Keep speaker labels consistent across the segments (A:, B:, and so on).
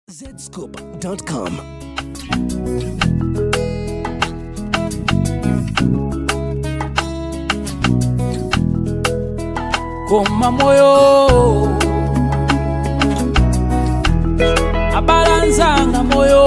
A: zscoop.com.
B: Koma moyo abalanzanga moyo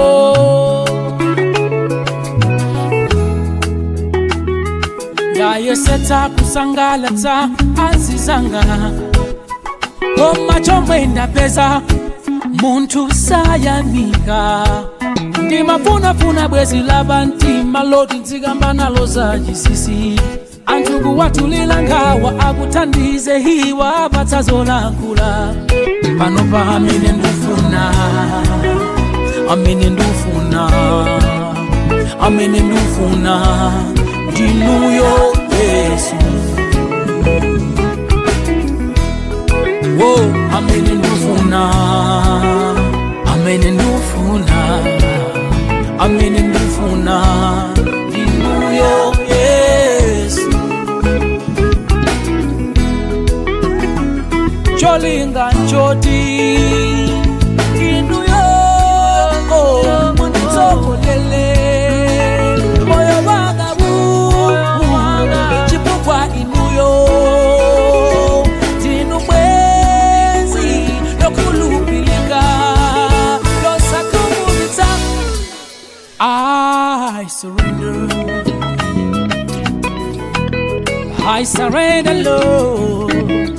B: yayesetsa kusangalatsa azizanga koma chomwe ndapeza muntu sayanika ndimafunafuna bwezi lava ntima loti nzikamba nalo za chisisi anthu kuwatulila nkhawa akuthandize hiwa apatsa zolankhula pano pa amene ndufuna ndinuyo Yesu amene ndufuna ndinuyo Yesu cholinga nchoti inuyo munditsokolele moyo wanga chifukwa inuyo ndinu bwenzi lokhulupilika losakhumudwitsa. I surrender, Lord.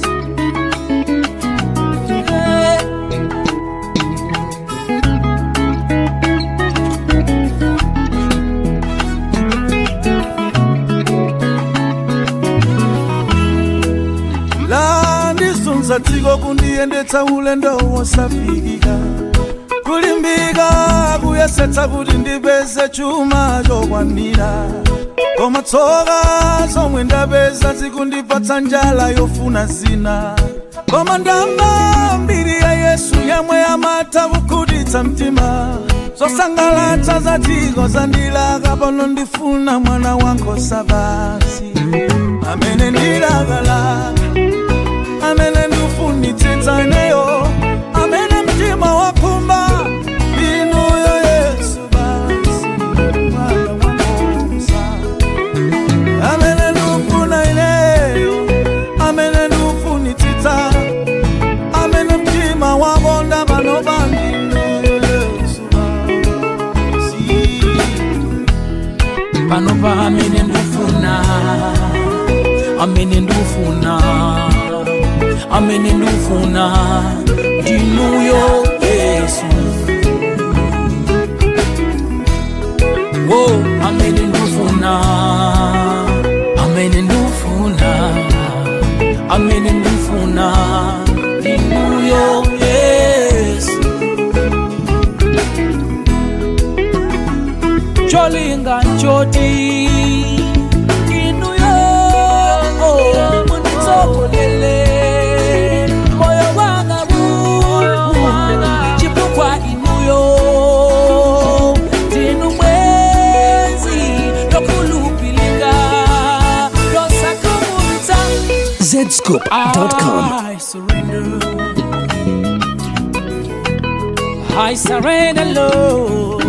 C: Tiko kundiendetsa ulendo wosafikika kulimbika kuyesetsa kuti ndipeze chuma chokwanira koma tsoka zomwe ndapeza zikundipatsa njala yofuna zina koma ndamva mbiri ya Yesu yemwe amatha kukhutitsa mtima zosangalatsa za dziko zandilaka pano ndifuna mwana wankhosa basi amene ndilakalaka amene ndifunitsitsa ineyo amene mtima wakhumba inuyo Yesu basi mwana wankhosa amene ndifuna ineyo amene ndifunitsitsa amene mtima wakonda pano pandi inuyo Yesu basi
B: pano pa amene ndifuna ndinuyo Yesu amene ndifuna ndinuyo Yesu cholinga nchoti inuyo munditsokolele moyo wanga chifukwa inuyo ndinu bwenzi lokhulupilika losakhumudwitsa.
A: zscoop.com.
B: I surrender, Lord.